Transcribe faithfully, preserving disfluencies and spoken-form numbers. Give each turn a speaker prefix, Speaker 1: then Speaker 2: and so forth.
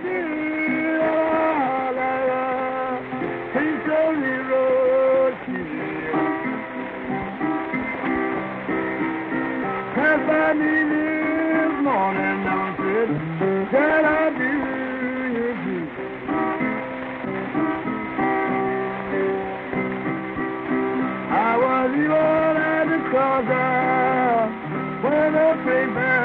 Speaker 1: This morning, don't it? That I do you do. I was evil at the cross when the paper